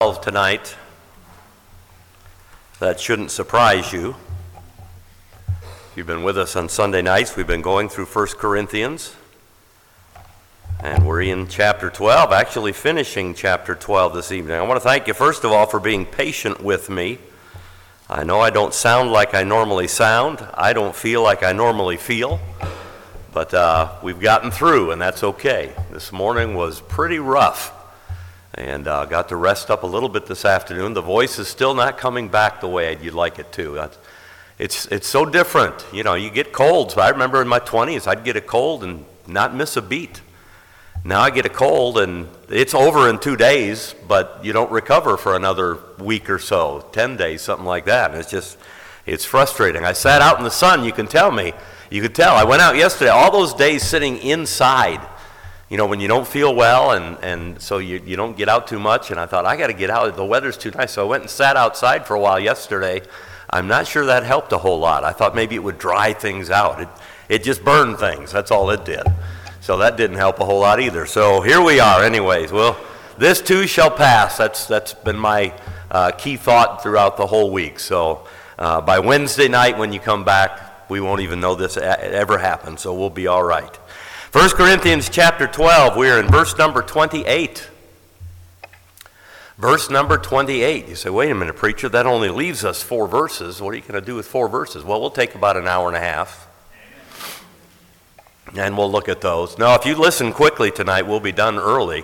Tonight. That shouldn't surprise you. If you've been with us on Sunday nights, we've been going through 1 Corinthians, and we're in chapter 12, actually finishing chapter 12 this evening. I want to thank you, first of all, for being patient with me. I know I don't sound like I normally sound. I don't feel like I normally feel, but we've gotten through, and that's okay. This morning was pretty rough. And got to rest up a little bit this afternoon. The voice is still not coming back the way you'd like it to. It's so different. You know, you get colds. I remember in my 20s, I'd get a cold and not miss a beat. Now I get a cold and it's over in 2 days, but you don't recover for another week or so, 10 days, something like that. And it's frustrating. I sat out in the sun, you could tell. I went out yesterday, all those days sitting inside. You know, when you don't feel well and so you don't get out too much, and I thought, I got to get out. The weather's too nice. So I went and sat outside for a while yesterday. I'm not sure that helped a whole lot. I thought maybe it would dry things out. It just burned things. That's all it did. So that didn't help a whole lot either. So here we are anyways. Well, this too shall pass. That's been my key thought throughout the whole week. So by Wednesday night when you come back, we won't even know this ever happened. So we'll be all right. 1 Corinthians chapter 12, we're in verse number 28. Verse number 28. You say, wait a minute, preacher, that only leaves us 4 verses. What are you going to do with 4 verses? Well, we'll take about an hour and a half, and we'll look at those. Now, if you listen quickly tonight, we'll be done early.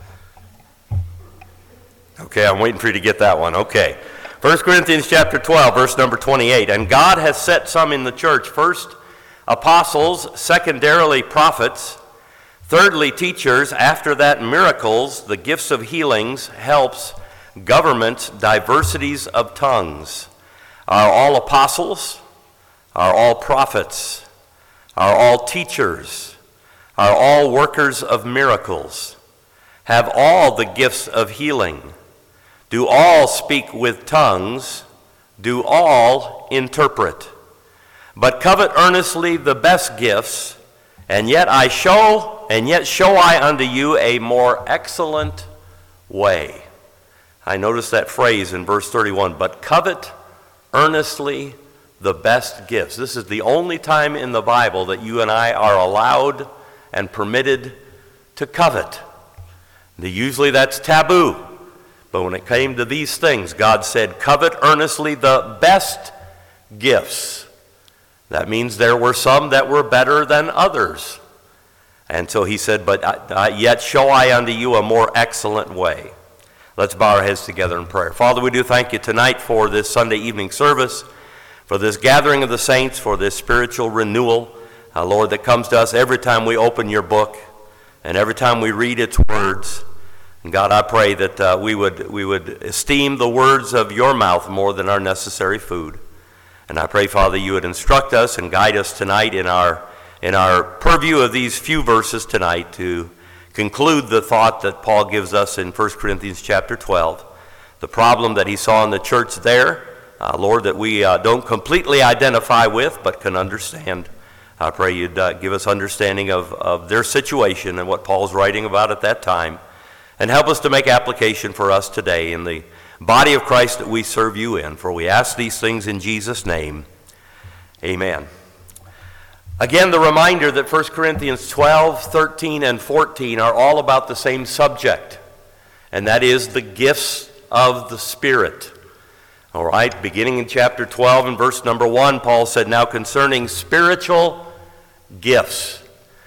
Okay, I'm waiting for you to get that one. Okay. 1 Corinthians chapter 12, verse number 28. And God has set some in the church, first apostles, secondarily prophets, thirdly teachers, after that miracles, the gifts of healings, helps, governments, diversities of tongues. Are all apostles? Are all prophets? Are all teachers? Are all workers of miracles? Have all the gifts of healing? Do all speak with tongues? Do all interpret? But covet earnestly the best gifts, and yet show I unto you a more excellent way. I noticed that phrase in verse 31, but covet earnestly the best gifts. This is the only time in the Bible that you and I are allowed and permitted to covet. Usually that's taboo, but when it came to these things, God said, covet earnestly the best gifts. That means there were some that were better than others. And so he said, but yet show I unto you a more excellent way. Let's bow our heads together in prayer. Father, we do thank you tonight for this Sunday evening service, for this gathering of the saints, for this spiritual renewal, Lord, that comes to us every time we open your book and every time we read its words. And God, I pray that we would esteem the words of your mouth more than our necessary food. And I pray, Father, you would instruct us and guide us tonight in our purview of these few verses tonight to conclude the thought that Paul gives us in 1 Corinthians chapter 12. The problem that he saw in the church there, Lord, that we don't completely identify with but can understand. I pray you'd give us understanding of their situation and what Paul's writing about at that time, and help us to make application for us today in the body of Christ that we serve you in. For we ask these things in Jesus' name. Amen. Again, the reminder that 1 Corinthians 12, 13, and 14 are all about the same subject, and that is the gifts of the Spirit. All right, beginning in chapter 12 and verse number 1, Paul said, now concerning spiritual gifts.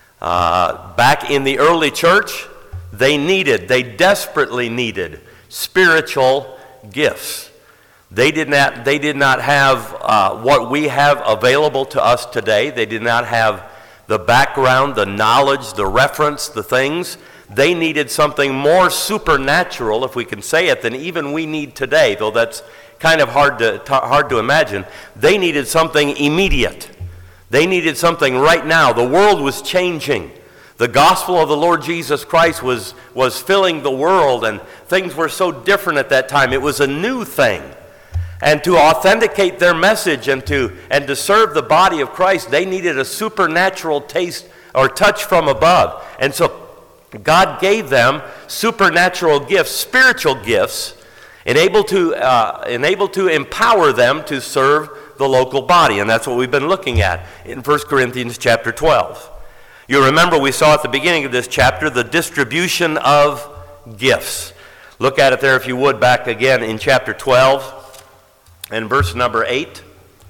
Back in the early church, they desperately needed spiritual gifts. They did not have what we have available to us today. They did not have the background, the knowledge, the reference, the things. They needed something more supernatural, if we can say it, than even we need today, though that's kind of hard to imagine. They needed something immediate. They needed something right now. The world was changing. The gospel of the Lord Jesus Christ was filling the world, and things were so different at that time. It was a new thing. And to authenticate their message and to serve the body of Christ, they needed a supernatural taste or touch from above. And so God gave them supernatural gifts, spiritual gifts, and able to empower them to serve the local body. And that's what we've been looking at in 1 Corinthians chapter 12. You remember we saw at the beginning of this chapter the distribution of gifts. Look at it there, if you would, back again in chapter 12 and verse number 8.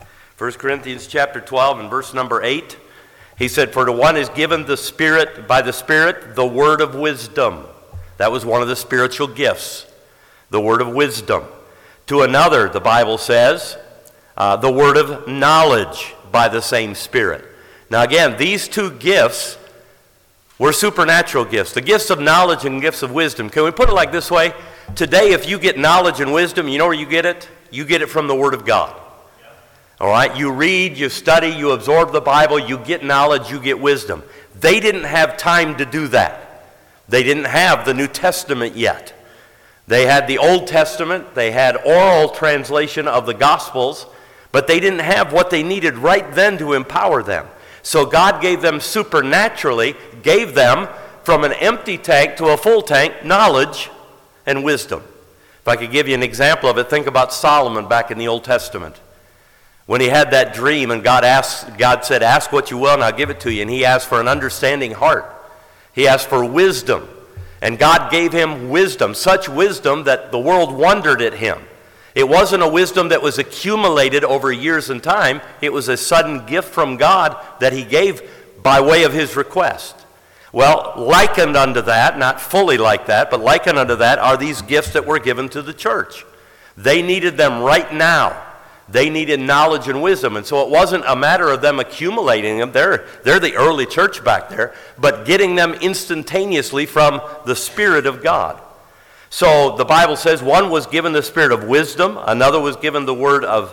1 Corinthians chapter 12 and verse number 8. He said, "For to one is given by the Spirit, the word of wisdom." That was one of the spiritual gifts, the word of wisdom. To another, the Bible says, the word of knowledge by the same Spirit. Now again, these two gifts were supernatural gifts. The gifts of knowledge and gifts of wisdom. Can we put it like this way? Today, if you get knowledge and wisdom, you know where you get it? You get it from the Word of God. All right? You read, you study, you absorb the Bible, you get knowledge, you get wisdom. They didn't have time to do that. They didn't have the New Testament yet. They had the Old Testament, they had oral translation of the Gospels, but they didn't have what they needed right then to empower them. So God gave them supernaturally, gave them from an empty tank to a full tank, knowledge and wisdom. If I could give you an example of it, think about Solomon back in the Old Testament. When he had that dream and God said, "Ask what you will and I'll give it to you." And he asked for an understanding heart. He asked for wisdom. And God gave him wisdom, such wisdom that the world wondered at him. It wasn't a wisdom that was accumulated over years and time. It was a sudden gift from God that he gave by way of his request. Well, likened unto that, not fully like that, but likened unto that are these gifts that were given to the church. They needed them right now. They needed knowledge and wisdom. And so it wasn't a matter of them accumulating them. They're the early church back there, but getting them instantaneously from the Spirit of God. So the Bible says one was given the spirit of wisdom, another was given the word of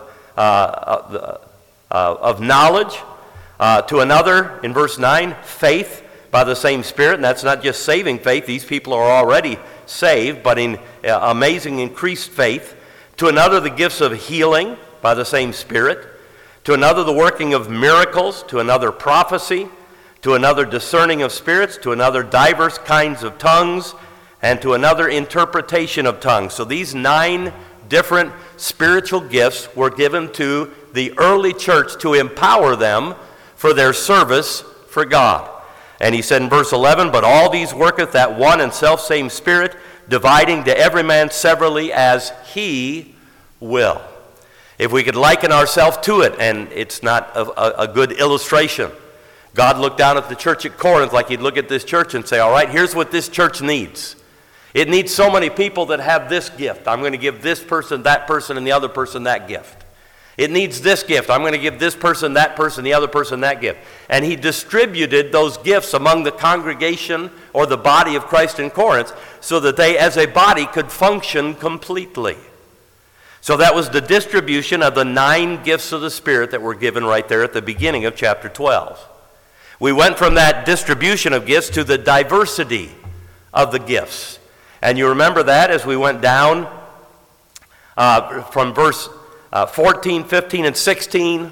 knowledge, to another, in verse 9, faith by the same Spirit. And that's not just saving faith. These people are already saved, but in amazing increased faith. To another, the gifts of healing by the same Spirit. To another, the working of miracles. To another, prophecy. To another, discerning of spirits. To another, diverse kinds of tongues. And to another, interpretation of tongues. So these 9 different spiritual gifts were given to the early church to empower them for their service for God. And he said in verse 11, "But all these worketh that one and selfsame Spirit, dividing to every man severally as he will." If we could liken ourselves to it, and it's not a good illustration. God looked down at the church at Corinth like he'd look at this church and say, all right, here's what this church needs. It needs so many people that have this gift. I'm going to give this person, and the other person that gift. It needs this gift. I'm going to give this person, the other person that gift. And he distributed those gifts among the congregation or the body of Christ in Corinth so that they as a body could function completely. So that was the distribution of the 9 gifts of the Spirit that were given right there at the beginning of chapter 12. We went from that distribution of gifts to the diversity of the gifts. And you remember that as we went down from verse 14, 15, and 16,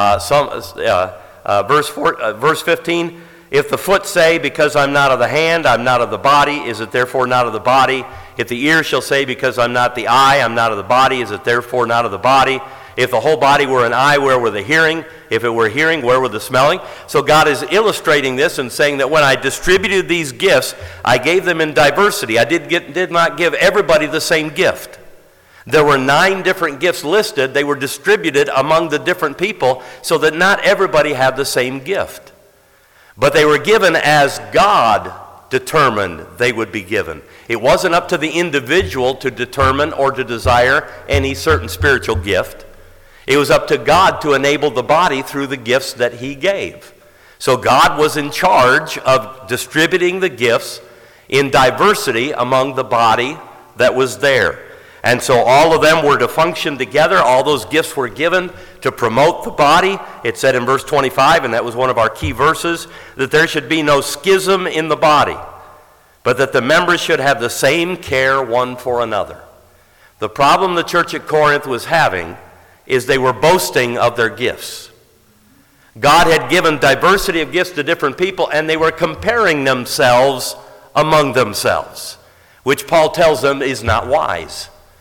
verse 15, "If the foot say, because I'm not of the hand, I'm not of the body, is it therefore not of the body? If the ear shall say, because I'm not the eye, I'm not of the body, is it therefore not of the body? If the whole body were an eye, where were the hearing? If it were hearing, where were the smelling?" So God is illustrating this and saying that when I distributed these gifts, I gave them in diversity. I did not give everybody the same gift. There were 9 different gifts listed. They were distributed among the different people so that not everybody had the same gift. But they were given as God determined they would be given. It wasn't up to the individual to determine or to desire any certain spiritual gift. It was up to God to enable the body through the gifts that he gave. So God was in charge of distributing the gifts in diversity among the body that was there. And so all of them were to function together. All those gifts were given to promote the body. It said in verse 25, and that was one of our key verses, that there should be no schism in the body, but that the members should have the same care one for another. The problem the church at Corinth was having is they were boasting of their gifts. God had given diversity of gifts to different people, and they were comparing themselves among themselves, which Paul tells them is not wise.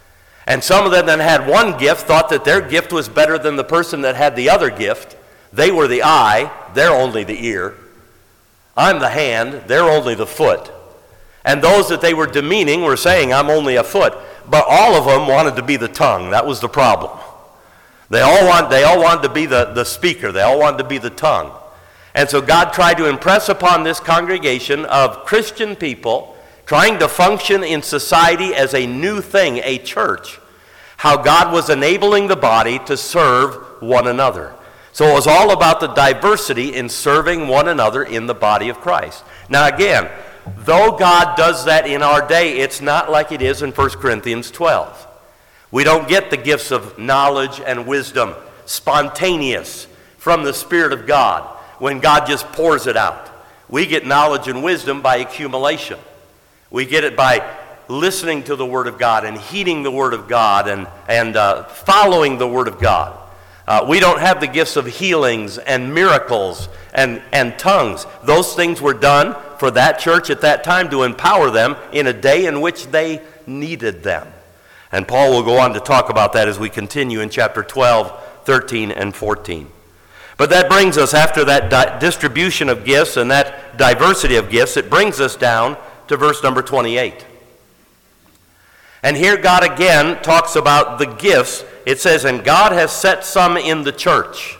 And some of them that had one gift thought that their gift was better than the person that had the other gift. They were the eye, they're only the ear. I'm the hand, they're only the foot. And those that they were demeaning were saying, I'm only a foot. But all of them wanted to be the tongue. That was the problem. They all wanted to be the speaker. They all wanted to be the tongue. And so God tried to impress upon this congregation of Christian people trying to function in society as a new thing, a church, how God was enabling the body to serve one another. So it was all about the diversity in serving one another in the body of Christ. Now again, though God does that in our day, it's not like it is in 1 Corinthians 12. We don't get the gifts of knowledge and wisdom spontaneous from the Spirit of God when God just pours it out. We get knowledge and wisdom by accumulation. We get it by listening to the Word of God and heeding the Word of God and following the Word of God. We don't have the gifts of healings and miracles and tongues. Those things were done for that church at that time to empower them in a day in which they needed them. And Paul will go on to talk about that as we continue in chapter 12, 13, and 14. But that brings us, after that distribution of gifts and that diversity of gifts, it brings us down to verse number 28. And here God again talks about the gifts. It says, and God has set some in the church.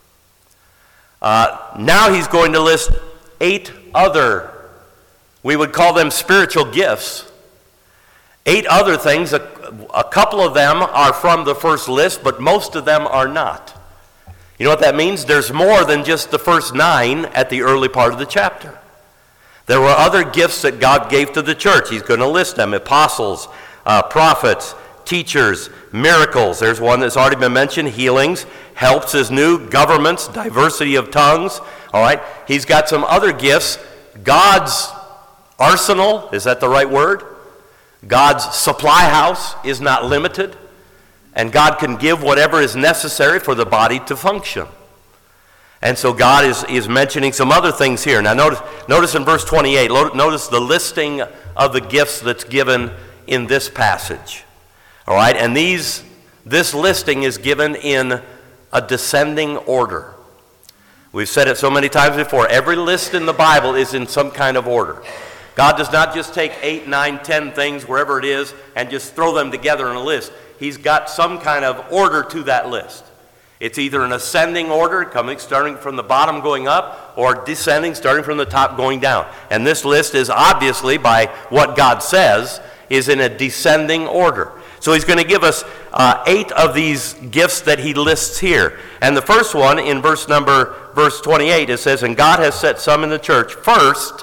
Now he's going to list 8 other, we would call them spiritual gifts. 8 other things. A couple of them are from the first list, but most of them are not. You know what that means? There's more than just the first 9 at the early part of the chapter. There were other gifts that God gave to the church. He's going to list them: apostles, prophets, teachers, miracles. There's one that's already been mentioned: healings. Helps is new. Governments, diversity of tongues. All right. He's got some other gifts. God's arsenal, is that the right word? God's supply house is not limited, and God can give whatever is necessary for the body to function. And so God is mentioning some other things here. Now notice in verse 28, notice the listing of the gifts that's given in this passage. All right, and this listing is given in a descending order. We've said it so many times before. Every list in the Bible is in some kind of order. God does not just take 8, 9, 10 things, wherever it is, and just throw them together in a list. He's got some kind of order to that list. It's either an ascending order, starting from the bottom going up, or descending, starting from the top going down. And this list is obviously, by what God says, is in a descending order. So he's going to give us 8 of these gifts that he lists here. And the first one, in verse 28, it says, and God has set some in the church. First,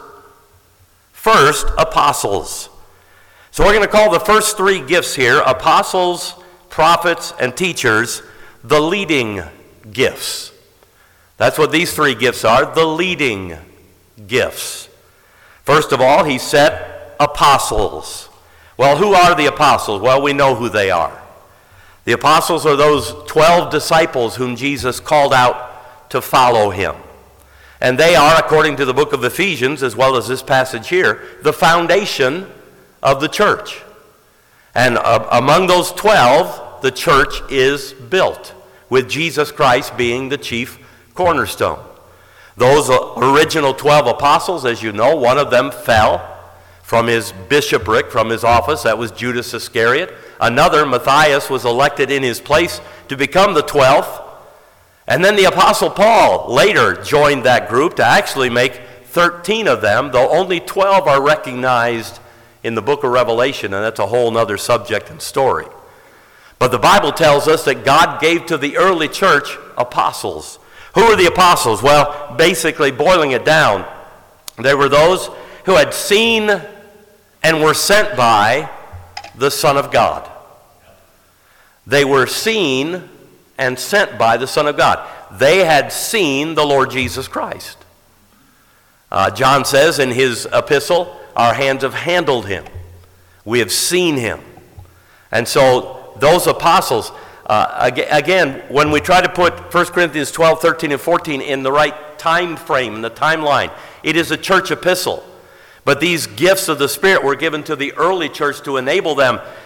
apostles. So we're going to call the first 3 gifts here, apostles, prophets, and teachers, the leading gifts. That's what these 3 gifts are, the leading gifts. First of all, he set apostles. Well, who are the apostles? Well, we know who they are. The apostles are those 12 disciples whom Jesus called out to follow him. And they are, according to the book of Ephesians, as well as this passage here, the foundation of the church. And among those 12, the church is built, with Jesus Christ being the chief cornerstone. Those original 12 apostles, as you know, one of them fell from his bishopric, from his office. That was Judas Iscariot. Another, Matthias, was elected in his place to become the 12th. And then the Apostle Paul later joined that group to actually make 13 of them, though only 12 are recognized in the book of Revelation, and that's a whole other subject and story. But the Bible tells us that God gave to the early church apostles. Who were the apostles? Well, basically, boiling it down, they were those who had seen and were sent by the Son of God. They were seen and sent by the Son of God. They had seen the Lord Jesus Christ. John says in his epistle, our hands have handled him. We have seen him. And so those apostles, again, when we try to put 1 Corinthians 12, 13, and 14 in the right time frame, in the timeline, it is a church epistle. But these gifts of the Spirit were given to the early church to enable them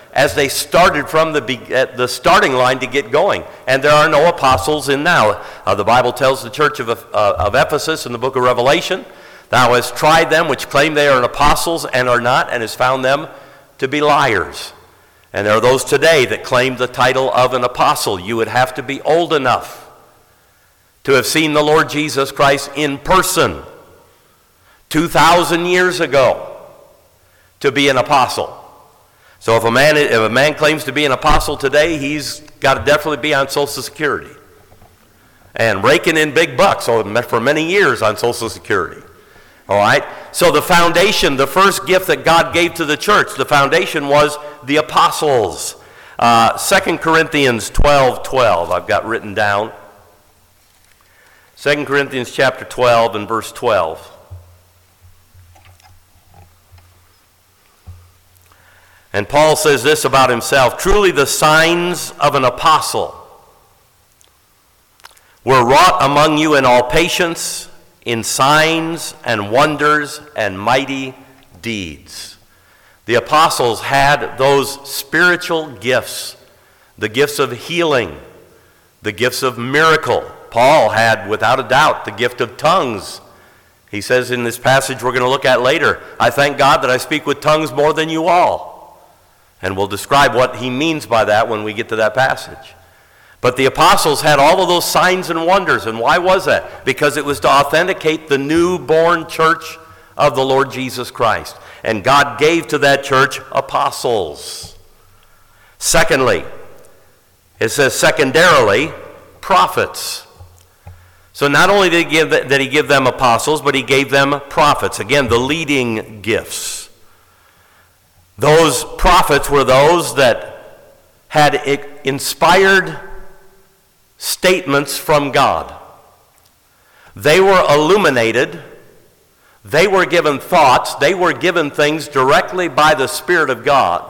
as they started from at the starting line to get going. And there are no apostles in now. The Bible tells the church of Ephesus in the book of Revelation, "Thou hast tried them which claim they are apostles and are not, and hast found them to be liars." And there are those today that claim the title of an apostle. You would have to be old enough to have seen the Lord Jesus Christ in person 2,000 years ago to be an apostle. So if a man claims to be an apostle today, he's got to definitely be on Social Security and raking in big bucks for many years on Social Security. All right? So the foundation, the first gift that God gave to the church, the foundation was the apostles. 2 Corinthians 12:12, I've got written down. 2 Corinthians chapter 12 and verse 12. And Paul says this about himself: "Truly the signs of an apostle were wrought among you in all patience, in signs and wonders and mighty deeds." The apostles had those spiritual gifts, the gifts of healing, the gifts of miracle. Paul had, without a doubt, the gift of tongues. He says in this passage we're going to look at later, "I thank God that I speak with tongues more than you all." And we'll describe what he means by that when we get to that passage. But the apostles had all of those signs and wonders. And why was that? Because it was to authenticate the newborn church of the Lord Jesus Christ. And God gave to that church apostles. Secondly, it says secondarily, prophets. So not only did he give them apostles, but he gave them prophets. Again, the leading gifts. Those prophets were those that had inspired statements from God. They were illuminated. They were given thoughts. They were given things directly by the Spirit of God.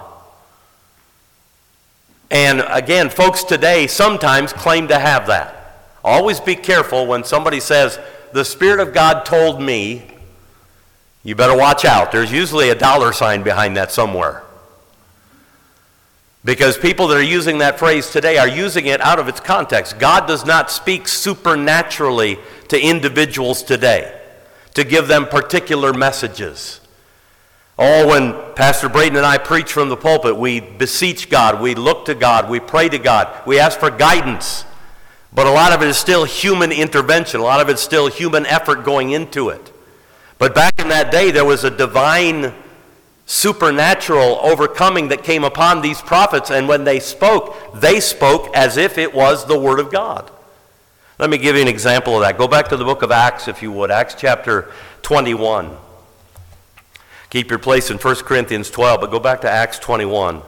And again, folks today sometimes claim to have that. Always be careful when somebody says, "The Spirit of God told me." You better watch out. There's usually a dollar sign behind that somewhere. Because people that are using that phrase today are using it out of its context. God does not speak supernaturally to individuals today to give them particular messages. Oh, when Pastor Braden and I preach from the pulpit, we beseech God, we look to God, we pray to God, we ask for guidance. But a lot of it is still human intervention. A lot of it's still human effort going into it. But back in that day, there was a divine, supernatural overcoming that came upon these prophets, and when they spoke as if it was the Word of God. Let me give you an example of that. Go back to the book of Acts, if you would. Acts chapter 21. Keep your place in 1 Corinthians 12, but go back to Acts 21.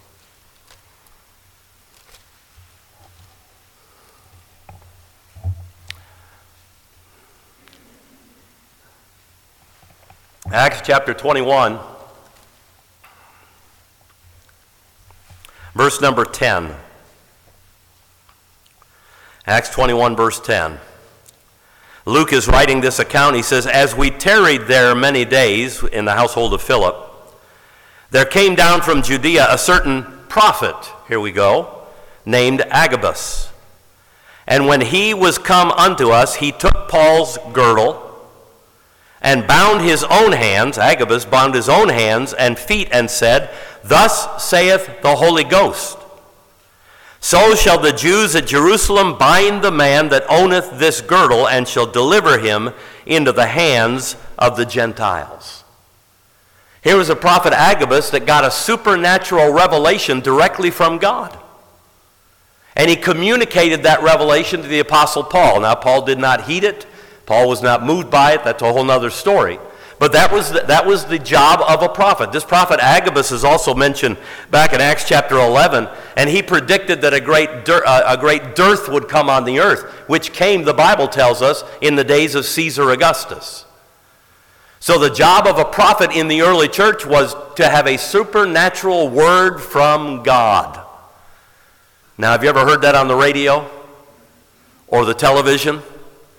Acts chapter 21, verse number 10. Acts 21, verse 10. Luke is writing this account. He says, "As we tarried there many days in the household of Philip, there came down from Judea a certain prophet," here we go, "named Agabus. And when he was come unto us, he took Paul's girdle, and bound his own hands," Agabus bound his own hands and feet, and said, "Thus saith the Holy Ghost, so shall the Jews at Jerusalem bind the man that owneth this girdle, and shall deliver him into the hands of the Gentiles." Here was a prophet Agabus that got a supernatural revelation directly from God. And he communicated that revelation to the Apostle Paul. Now, Paul did not heed it. Paul was not moved by it. That's a whole other story. But that was the job of a prophet. This prophet Agabus is also mentioned back in Acts chapter 11, and he predicted that a great dearth would come on the earth, which came, the Bible tells us, in the days of Caesar Augustus. So the job of a prophet in the early church was to have a supernatural word from God. Now, have you ever heard that on the radio or the television?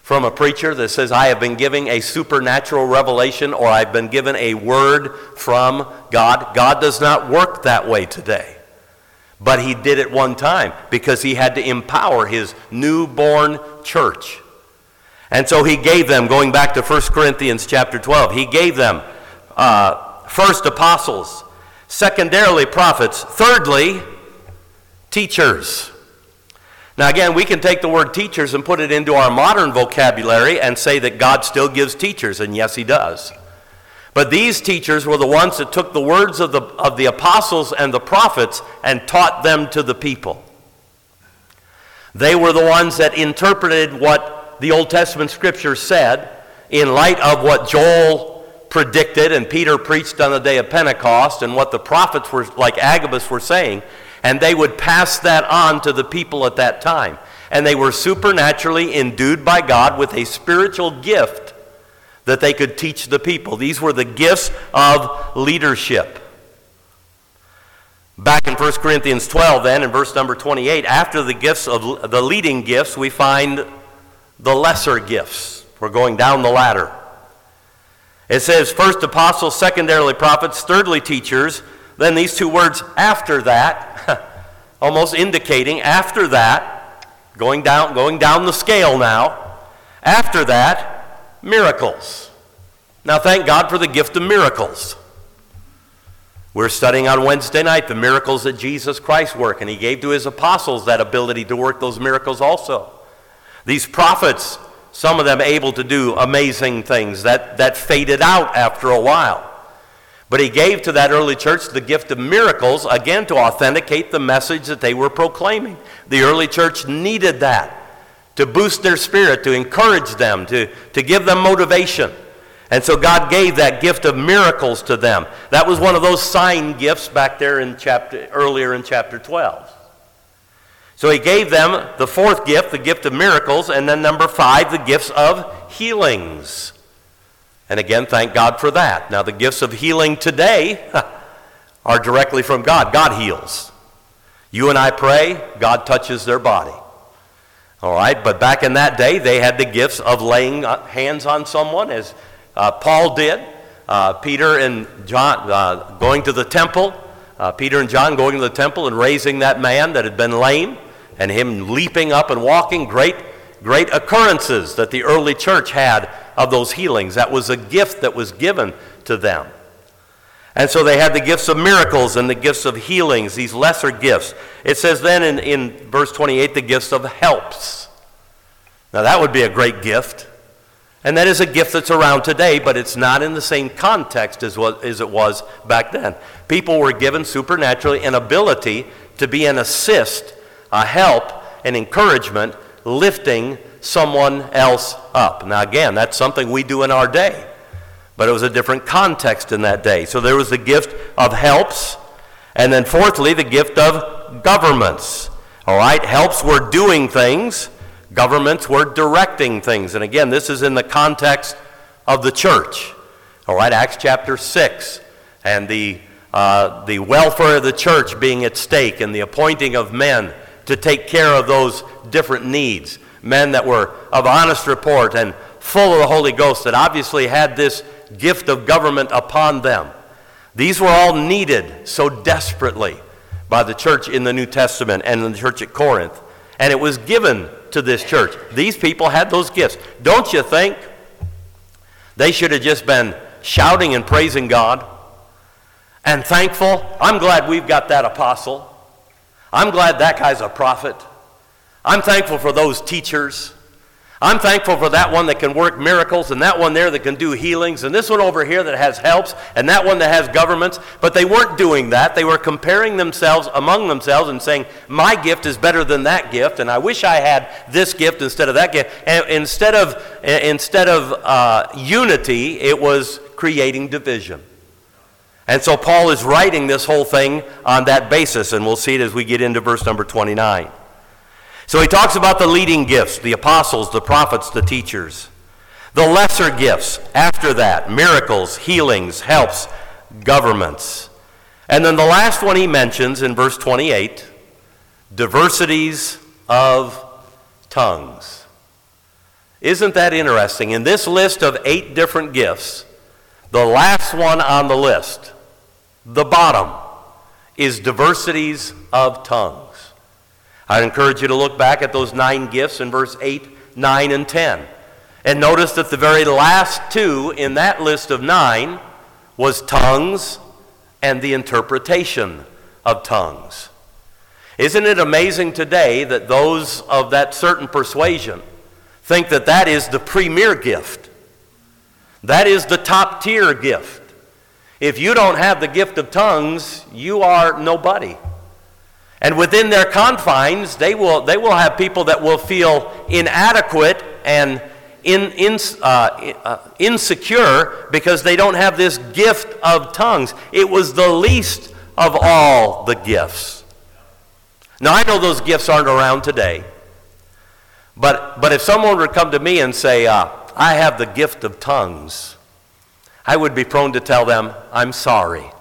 from a preacher that says, I have been giving a supernatural revelation, or I've been given a word from God. God does not work that way today. But he did it one time because he had to empower his newborn church. And so he gave them, going back to 1 Corinthians chapter 12, he gave them first apostles, secondarily prophets, thirdly teachers. Now again, we can take the word teachers and put it into our modern vocabulary and say that God still gives teachers, and yes, he does. But these teachers were the ones that took the words of the apostles and the prophets and taught them to the people. They were the ones that interpreted what the Old Testament scripture said in light of what Joel predicted and Peter preached on the day of Pentecost and what the prophets were, like Agabus, were saying. And they would pass that on to the people at that time. And they were supernaturally endued by God with a spiritual gift that they could teach the people. These were the gifts of leadership. Back in 1 Corinthians 12 then, in verse number 28, after the gifts of the leading gifts, we find the lesser gifts. We're going down the ladder. It says, first apostles, secondarily prophets, thirdly teachers. Then these two words, after that, almost indicating after that, going down the scale now, after that, miracles. Now thank God for the gift of miracles. We're studying on Wednesday night the miracles that Jesus Christ worked, and he gave to his apostles that ability to work those miracles also. These prophets, some of them able to do amazing things that faded out after a while. But he gave to that early church the gift of miracles, again, to authenticate the message that they were proclaiming. The early church needed that to boost their spirit, to encourage them, to give them motivation. And so God gave that gift of miracles to them. That was one of those sign gifts back there earlier in chapter 12. So he gave them the fourth gift, the gift of miracles, and then number 5, the gifts of healings. And again, thank God for that. Now, the gifts of healing today are directly from God. God heals. You and I pray, God touches their body. All right, but back in that day, they had the gifts of laying hands on someone, as Paul did. Peter and John going to the temple. Peter and John going to the temple and raising that man that had been lame, and him leaping up and walking. Great occurrences that the early church had of those healings. That was a gift that was given to them. And so they had the gifts of miracles and the gifts of healings, these lesser gifts. It says then in verse 28, the gifts of helps. Now that would be a great gift. And that is a gift that's around today, but it's not in the same context as it was back then. People were given supernaturally an ability to be an assist, a help, an encouragement, lifting someone else up. Now again, that's something we do in our day, but it was a different context in that day. So there was the gift of helps, and then fourthly, the gift of governments. All right, helps were doing things, governments were directing things. And again, this is in the context of the church. All right, Acts chapter 6, and the welfare of the church being at stake, and the appointing of men to take care of those different needs. Men that were of honest report and full of the Holy Ghost, that obviously had this gift of government upon them. These were all needed so desperately by the church in the New Testament and in the church at Corinth. And it was given to this church. These people had those gifts. Don't you think they should have just been shouting and praising God and thankful? I'm glad we've got that apostle. I'm glad that guy's a prophet. I'm thankful for those teachers. I'm thankful for that one that can work miracles, and that one there that can do healings, and this one over here that has helps, and that one that has governments. But they weren't doing that. They were comparing themselves among themselves and saying, my gift is better than that gift, and I wish I had this gift instead of that gift. And instead of unity, it was creating division. And so Paul is writing this whole thing on that basis, and we'll see it as we get into verse number 29. So he talks about the leading gifts, the apostles, the prophets, the teachers. The lesser gifts, after that, miracles, healings, helps, governments. And then the last one he mentions in verse 28, diversities of tongues. Isn't that interesting? In this list of 8 different gifts, the last one on the list, the bottom, is diversities of tongues. I'd encourage you to look back at those 9 gifts in verse 8, 9, and 10. And notice that the very last 2 in that list of 9 was tongues and the interpretation of tongues. Isn't it amazing today that those of that certain persuasion think that that is the premier gift? That is the top tier gift. If you don't have the gift of tongues, you are nobody. And within their confines, they will have people that will feel inadequate and insecure because they don't have this gift of tongues. It was the least of all the gifts. Now, I know those gifts aren't around today, but if someone would come to me and say, I have the gift of tongues, I would be prone to tell them, I'm sorry.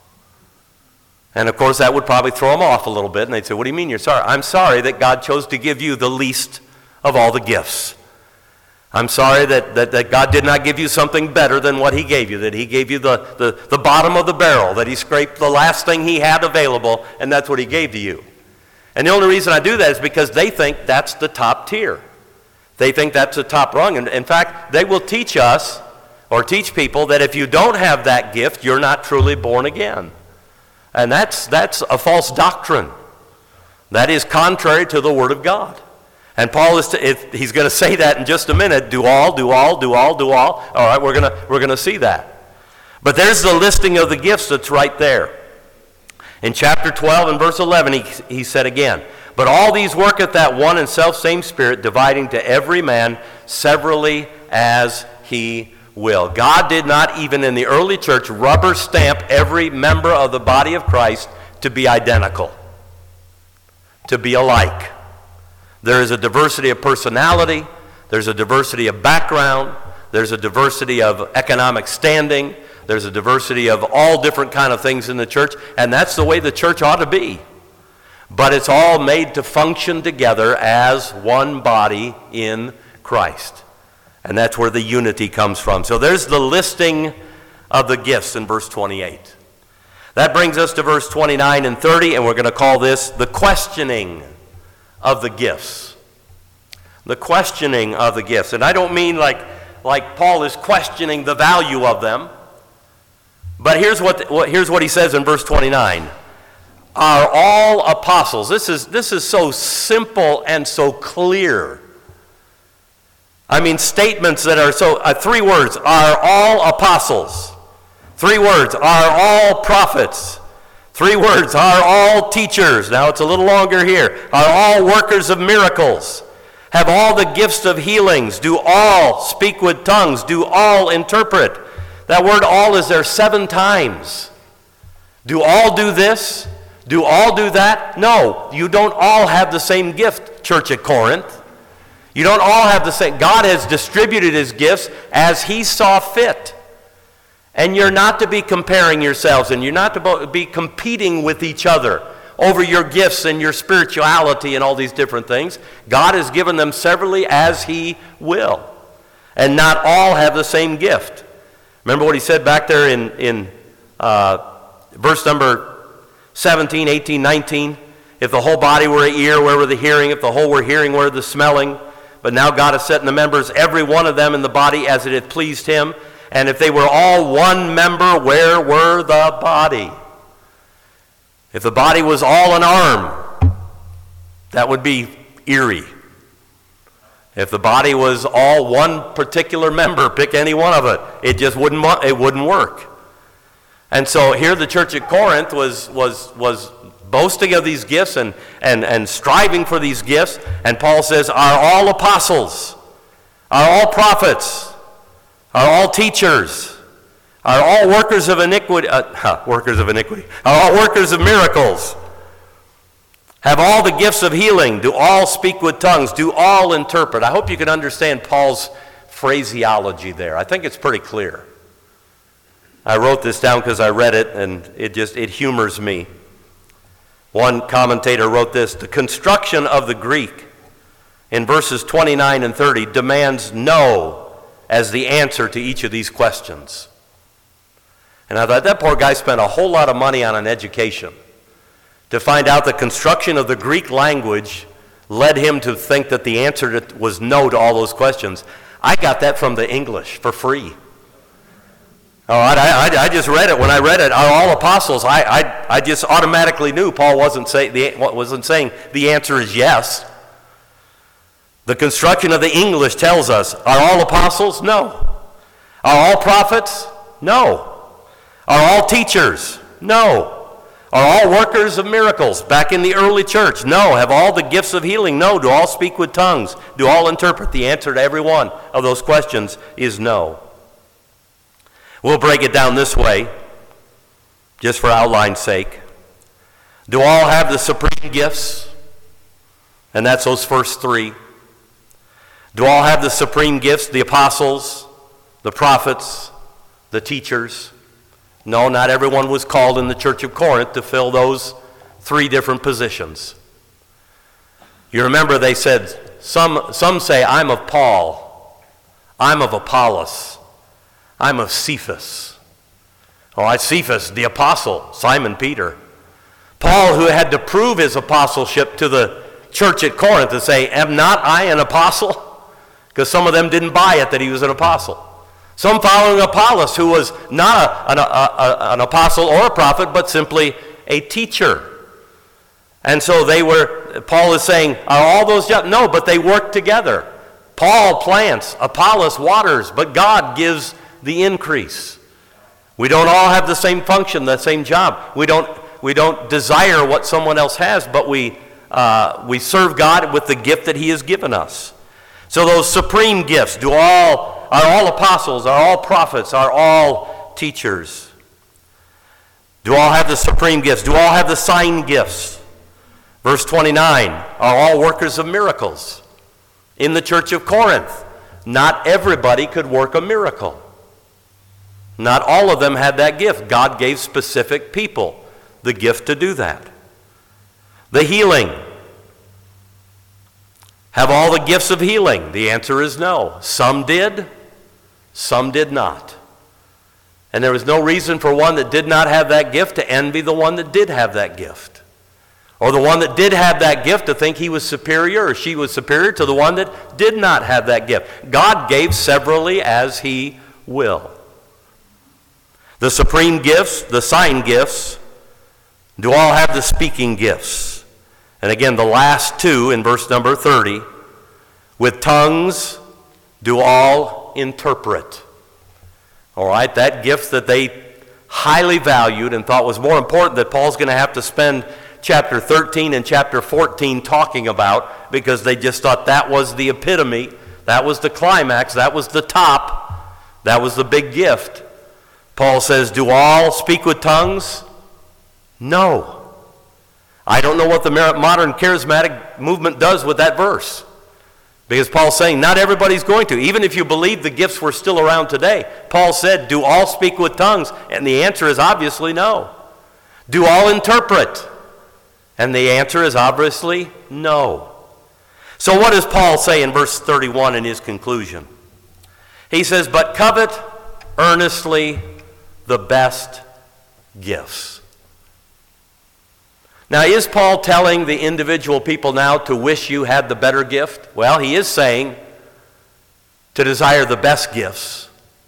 And of course, that would probably throw them off a little bit, and they'd say, what do you mean you're sorry? I'm sorry that God chose to give you the least of all the gifts. I'm sorry that God did not give you something better than what he gave you, that he gave you the bottom of the barrel, that he scraped the last thing he had available, and that's what he gave to you. And the only reason I do that is because they think that's the top tier. They think that's the top rung. And in fact, they will teach us or teach people that if you don't have that gift, you're not truly born again. And that's a false doctrine. That is contrary to the Word of God. And Paul he's going to say that in just a minute. Do all. All right, we're going to see that. But there's the listing of the gifts that's right there. In chapter 12 and verse 11, he said again, but all these worketh that one and selfsame Spirit, dividing to every man severally as he will. God did not, even in the early church, rubber stamp every member of the body of Christ to be identical, to be alike. There is a diversity of personality, there's a diversity of background, there's a diversity of economic standing, there's a diversity of all different kind of things in the church, and that's the way the church ought to be. But it's all made to function together as one body in Christ. And that's where the unity comes from. So there's the listing of the gifts in verse 28. That brings us to verse 29 and 30, and we're going to call this the questioning of the gifts. The questioning of the gifts. And I don't mean like Paul is questioning the value of them. But here's what he says in verse 29. Are all apostles. This is so simple and so clear. I mean, statements that are so, 3 words, are all apostles. 3 words, are all prophets. 3 words, are all teachers. Now it's a little longer here. Are all workers of miracles. Have all the gifts of healings. Do all speak with tongues. Do all interpret. That word all is there 7 times. Do all do this? Do all do that? No, you don't all have the same gift, Church at Corinth. You don't all have the same. God has distributed his gifts as he saw fit. And you're not to be comparing yourselves, and you're not to be competing with each other over your gifts and your spirituality and all these different things. God has given them severally as he will. And not all have the same gift. Remember what he said back there in verse number 17, 18, 19? If the whole body were an ear, where were the hearing? If the whole were hearing, where were the smelling? But now God has set in the members, every one of them in the body as it hath pleased him. And if they were all one member, where were the body? If the body was all an arm, that would be eerie. If the body was all one particular member, pick any one of it, it just wouldn't work. And so here the church at Corinth was boasting of these gifts and striving for these gifts. And Paul says, are all apostles, are all prophets, are all teachers, are all workers of iniquity, are all workers of miracles, have all the gifts of healing, do all speak with tongues, do all interpret. I hope you can understand Paul's phraseology there. I think it's pretty clear. I wrote this down because I read it, and it humors me. One commentator wrote this: the construction of the Greek in verses 29 and 30 demands no as the answer to each of these questions. And I thought that poor guy spent a whole lot of money on an education to find out the construction of the Greek language led him to think that the answer was no to all those questions. I got that from the English for free. Oh, I just read it. When I read it, are all apostles? I just automatically knew Paul wasn't saying the answer is yes. The construction of the English tells us, are all apostles? No. Are all prophets? No. Are all teachers? No. Are all workers of miracles back in the early church? No. Have all the gifts of healing? No. Do all speak with tongues? Do all interpret? The answer to every one of those questions is no. We'll break it down this way, just for outline's sake. Do all have the supreme gifts? And that's those first three. Do all have the supreme gifts, the apostles, the prophets, the teachers? No, not everyone was called in the church of Corinth to fill those three different positions. You remember they said, some say, I'm of Paul, I'm of Apollos, I'm of Cephas. All right, Cephas, the apostle, Simon Peter. Paul, who had to prove his apostleship to the church at Corinth to say, am not I an apostle? Because some of them didn't buy it that he was an apostle. Some following Apollos, who was not an apostle or a prophet, but simply a teacher. And so Paul is saying, are all those, no, but they work together. Paul plants, Apollos waters, but God gives the increase. We don't all have the same function, the same job. We don't desire what someone else has, but we serve God with the gift that he has given us. So those supreme gifts, are all apostles, are all prophets, are all teachers? Do all have the supreme gifts? Do all have the sign gifts? Verse 29, are all workers of miracles? In the church of Corinth, not everybody could work a miracle. Not all of them had that gift. God gave specific people the gift to do that. The healing. Have all the gifts of healing? The answer is no. Some did, some did not. And there was no reason for one that did not have that gift to envy the one that did have that gift. Or the one that did have that gift to think he was superior or she was superior to the one that did not have that gift. God gave severally as he will. The supreme gifts, the sign gifts, do all have the speaking gifts? And again, the last two in verse number 30, with tongues, do all interpret? All right, that gift that they highly valued and thought was more important that Paul's going to have to spend chapter 13 and chapter 14 talking about, because they just thought that was the epitome, that was the climax, that was the top, that was the big gift. Paul says, do all speak with tongues? No. I don't know what the modern charismatic movement does with that verse. Because Paul's saying not everybody's going to. Even if you believe the gifts were still around today. Paul said, do all speak with tongues? And the answer is obviously no. Do all interpret? And the answer is obviously no. So what does Paul say in verse 31 in his conclusion? He says, but covet earnestly the best gifts. Now, is Paul telling the individual people now to wish you had the better gift? Well, he is saying to desire the best gifts.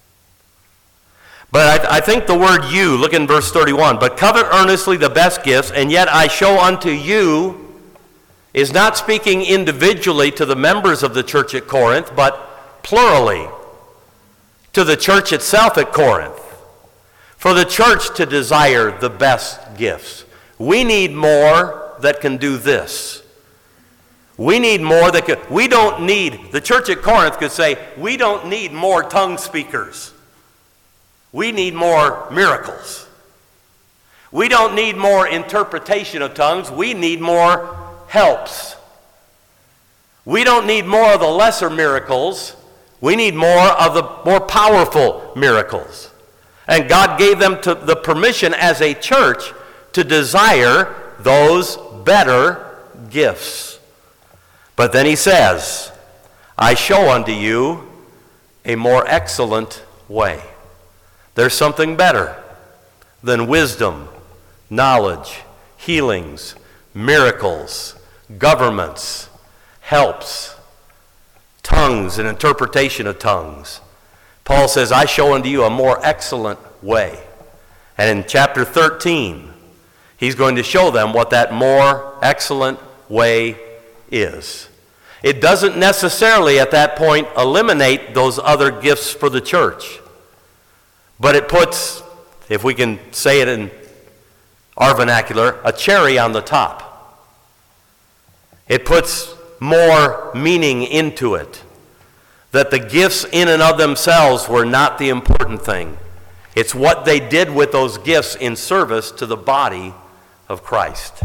But I think the word you, look in verse 31, but covet earnestly the best gifts, and yet I show unto you, is not speaking individually to the members of the church at Corinth, but plurally to the church itself at Corinth. For the church to desire the best gifts. We need more that can do this. We need more that can, we don't need, the church at Corinth could say, we don't need more tongue speakers. We need more miracles. We don't need more interpretation of tongues. We need more helps. We don't need more of the lesser miracles. We need more of the more powerful miracles. And God gave them the permission as a church to desire those better gifts. But then he says, I show unto you a more excellent way. There's something better than wisdom, knowledge, healings, miracles, governments, helps, tongues, and interpretation of tongues. Paul says, I show unto you a more excellent way. And in chapter 13, he's going to show them what that more excellent way is. It doesn't necessarily at that point eliminate those other gifts for the church. But it puts, if we can say it in our vernacular, a cherry on the top. It puts more meaning into it. That the gifts in and of themselves were not the important thing. It's what they did with those gifts in service to the body of Christ.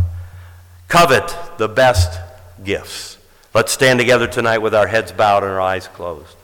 Covet the best gifts. Let's stand together tonight with our heads bowed and our eyes closed.